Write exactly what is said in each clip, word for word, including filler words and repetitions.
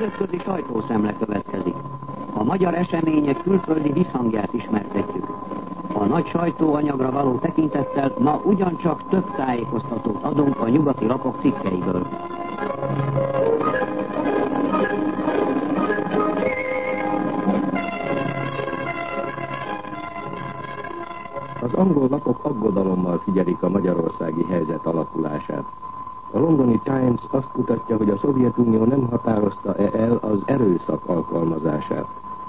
Nemzetközi sajtószemle következik. A magyar események külföldi visszhangját ismertetjük. A nagy sajtóanyagra való tekintettel ma ugyancsak több tájékoztatót adunk a nyugati lapok cikkeiből. Az angol lapok aggodalommal figyelik a magyarországi helyzet alakulását. A londoni Times azt mutatja, hogy a Szovjetunió nem határozta-e el az erőszak alkalmazását.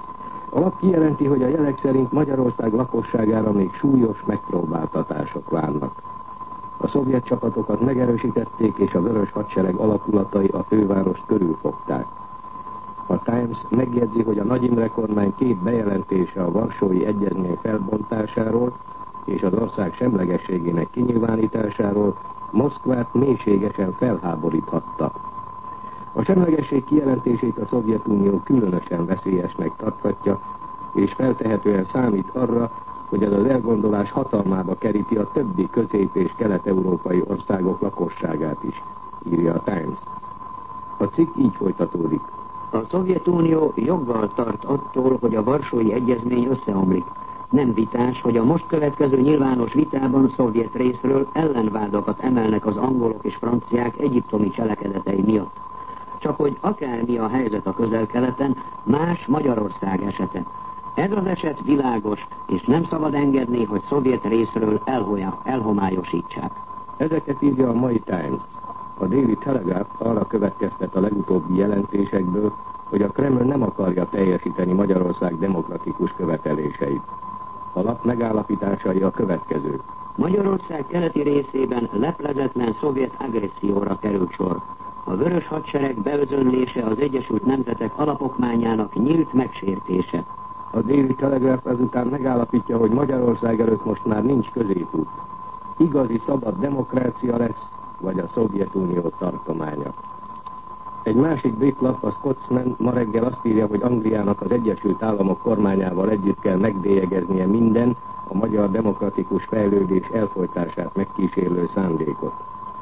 A lap kijelenti, hogy a jelek szerint Magyarország lakosságára még súlyos megpróbáltatások várnak. A szovjet csapatokat megerősítették, és a vörös hadsereg alakulatai a fővárost körülfogták. A Times megjegyzi, hogy a Nagy Imre kormány két bejelentése a Varsói Egyezmény felbontásáról és az ország semlegességének kinyilvánításáról Moszkvát mélységesen felháboríthatta. A semlegesség kijelentését a Szovjetunió különösen veszélyesnek tarthatja, és feltehetően számít arra, hogy ez az elgondolás hatalmába keríti a többi közép- és kelet-európai országok lakosságát is, írja a Times. A cikk így folytatódik. A Szovjetunió joggal tart attól, hogy a Varsói Egyezmény összeomlik. Nem vitás, hogy a most következő nyilvános vitában szovjet részről ellenvádakat emelnek az angolok és franciák egyiptomi cselekedetei miatt. Csak hogy akármi a helyzet a Közel-Keleten, más Magyarország esete. Ez az eset világos, és nem szabad engedni, hogy szovjet részről elhomályosítsák. Ezeket írja a mai Times. A Daily Telegraph arra következtet a legutóbbi jelentésekből, hogy a Kreml nem akarja teljesíteni Magyarország demokratikus követeléseit. A lap megállapításai a következők. Magyarország keleti részében leplezetlen szovjet agresszióra került sor. A vörös hadsereg beözönlése az Egyesült Nemzetek alapokmányának nyílt megsértése. A Daily Telegraph ezután megállapítja, hogy Magyarország előtt most már nincs középút. Igazi szabad demokrácia lesz, vagy a Szovjetunió tartománya. Egy másik brit lap, a Scotsman, ma reggel azt írja, hogy Angliának az Egyesült Államok kormányával együtt kell megbélyegeznie minden a magyar demokratikus fejlődés elfojtását megkísérlő szándékot.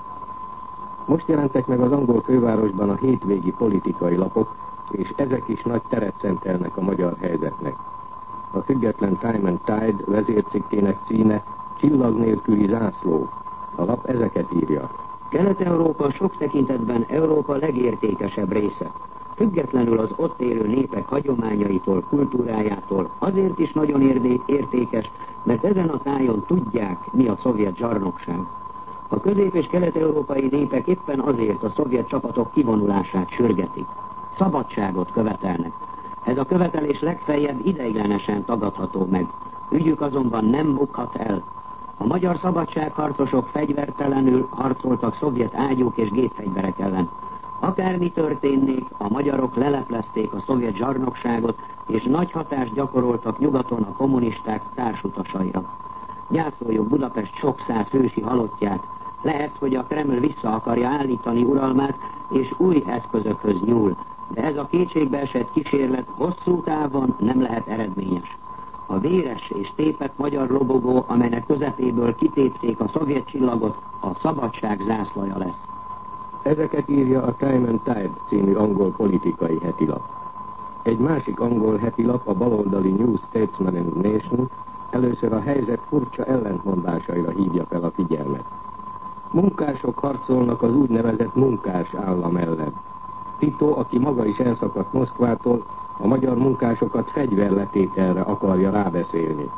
Most jelentek meg az angol fővárosban a hétvégi politikai lapok, és ezek is nagy teret szentelnek a magyar helyzetnek. A független Time and Tide vezércikkének címe Csillag nélküli zászló. A lap ezeket írja. Kelet-Európa sok tekintetben Európa legértékesebb része. Függetlenül az ott élő népek hagyományaitól, kultúrájától azért is nagyon értékes, mert ezen a tájon tudják, mi a szovjet zsarnokság. A közép- és kelet-európai népek éppen azért a szovjet csapatok kivonulását sürgetik. Szabadságot követelnek. Ez a követelés legfeljebb ideiglenesen tagadható meg. Ügyük azonban nem bukhat el. A magyar szabadságharcosok fegyvertelenül harcoltak szovjet ágyúk és gépfegyverek ellen. Akármi történnék, a magyarok leleplezték a szovjet zsarnokságot, és nagy hatást gyakoroltak nyugaton a kommunisták társutasaira. Gyászoljuk Budapest sok száz hősi halottját. Lehet, hogy a Kreml vissza akarja állítani uralmát, és új eszközökhöz nyúl. De ez a kétségbeesett kísérlet hosszú távon nem lehet eredményes. A véres és tépett magyar lobogó, amelynek közepéből kitépték a szovjet csillagot, a szabadság zászlaja lesz. Ezeket írja a Time and Tide című angol politikai hetilap. Egy másik angol hetilap, a baloldali New Statesman and Nation, először a helyzet furcsa ellentmondásaira hívja fel a figyelmet. Munkások harcolnak az úgynevezett munkás állam ellen. Tito, aki maga is elszakadt Moszkvától, a magyar munkásokat fegyverletételre akarja rábeszélni.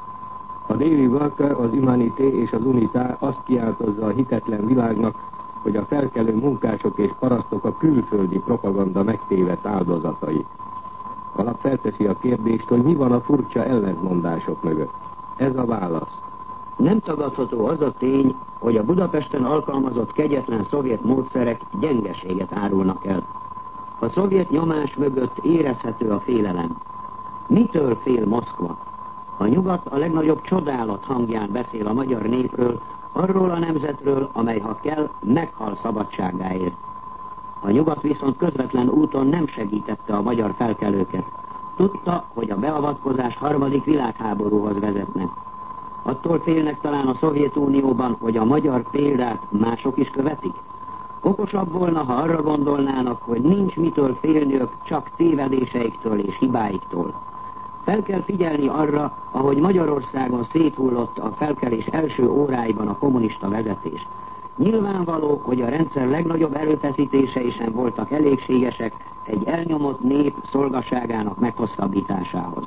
A Daily Worker, az Humanité és az Unitá azt kiáltozza a hitetlen világnak, hogy a felkelő munkások és parasztok a külföldi propaganda megtévedt áldozatai. A lap felteszi a kérdést, hogy mi van a furcsa ellentmondások mögött. Ez a válasz. Nem tagadható az a tény, hogy a Budapesten alkalmazott kegyetlen szovjet módszerek gyengeséget árulnak el. A szovjet nyomás mögött érezhető a félelem. Mitől fél Moszkva? A nyugat a legnagyobb csodálat hangján beszél a magyar népről, arról a nemzetről, amely ha kell, meghal szabadságáért. A nyugat viszont közvetlen úton nem segítette a magyar felkelőket. Tudta, hogy a beavatkozás harmadik világháborúhoz vezetne. Attól félnek talán a Szovjetunióban, hogy a magyar példát mások is követik? Okosabb volna, ha arra gondolnának, hogy nincs mitől félniük, csak tévedéseiktől és hibáiktól. Fel kell figyelni arra, ahogy Magyarországon széthullott a felkelés első óráiban a kommunista vezetés. Nyilvánvaló, hogy a rendszer legnagyobb erőfeszítései sem voltak elégségesek egy elnyomott nép szolgaságának meghosszabbításához.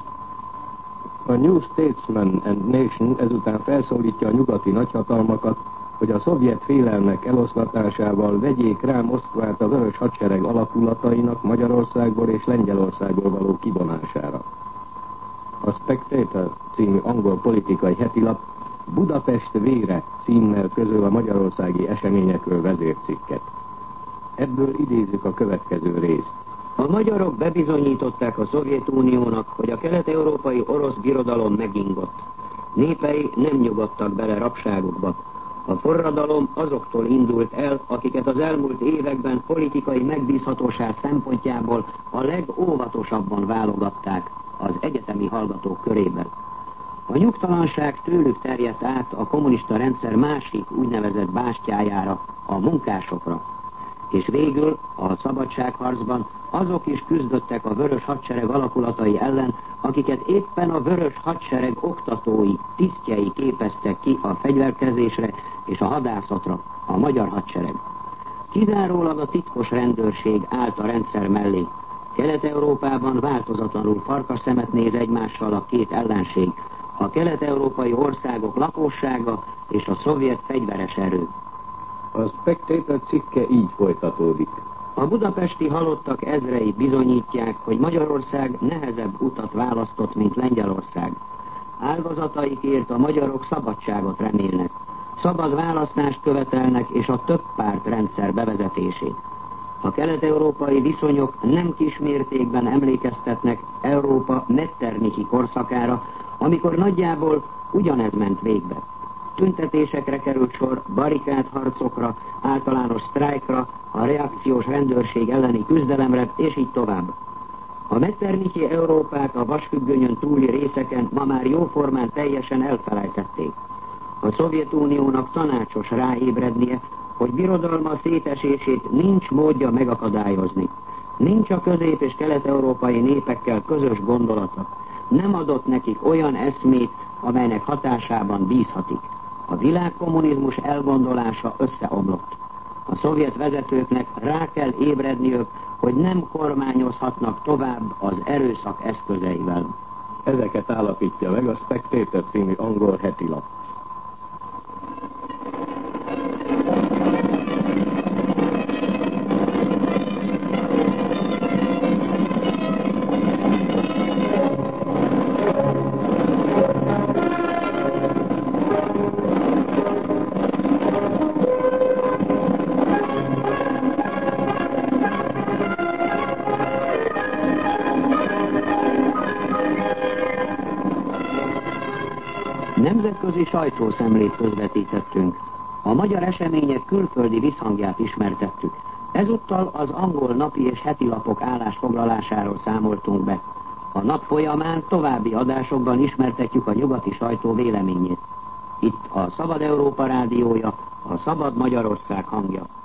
A New Statesman and Nation ezután felszólítja a nyugati nagyhatalmakat, hogy a szovjet félelmek eloszlatásával vegyék rá Moszkvát a vörös hadsereg alakulatainak Magyarországból és Lengyelországból való kivonására. A Spectator című angol politikai hetilap Budapest vére címmel közöl a magyarországi eseményekről vezércikket. Ebből idézzük a következő részt. A magyarok bebizonyították a Szovjetuniónak, hogy a kelet-európai orosz birodalom megingott. Népei nem nyugodtak bele rabságukba. A forradalom azoktól indult el, akiket az elmúlt években politikai megbízhatóság szempontjából a legóvatosabban válogatták az egyetemi hallgatók körében. A nyugtalanság tőlük terjedt át a kommunista rendszer másik úgynevezett bástyájára, a munkásokra. És végül a szabadságharcban azok is küzdöttek a vörös hadsereg alakulatai ellen, akiket éppen a vörös hadsereg oktatói, tisztjei képeztek ki a fegyverkezésre és a hadászatra, a magyar hadsereg. Kizárólag a titkos rendőrség állt a rendszer mellé. Kelet-Európában változatlanul farkasszemet néz egymással a két ellenség, a kelet-európai országok lakossága és a szovjet fegyveres erő. A Spectator cikke így folytatódik. A budapesti halottak ezrei bizonyítják, hogy Magyarország nehezebb utat választott, mint Lengyelország. Áldozataikért a magyarok szabadságot remélnek. Szabad választást követelnek és a több párt rendszer bevezetését. A kelet-európai viszonyok nem kis mértékben emlékeztetnek Európa Metternichi korszakára, amikor nagyjából ugyanez ment végbe. Tüntetésekre került sor, barikádharcokra, általános sztrájkra, a reakciós rendőrség elleni küzdelemre, és így tovább. A Metternichi Európát a vasfüggönyön túli részeken ma már jóformán teljesen elfelejtették. A Szovjetuniónak tanácsos ráébrednie, hogy birodalma szétesését nincs módja megakadályozni. Nincs a közép- és kelet-európai népekkel közös gondolata. Nem adott nekik olyan eszmét, amelynek hatásában bízhatik. A világkommunizmus elgondolása összeomlott. A szovjet vezetőknek rá kell ébredniük, hogy nem kormányozhatnak tovább az erőszak eszközeivel. Ezeket állapítja meg a Spectator című angol hetilap. Nemzetközi sajtószemlét közvetítettünk. A magyar események külföldi visszhangját ismertettük. Ezúttal az angol napi és heti lapok állásfoglalásáról számoltunk be. A nap folyamán további adásokban ismertetjük a nyugati sajtó véleményét. Itt a Szabad Európa rádiója, a Szabad Magyarország hangja.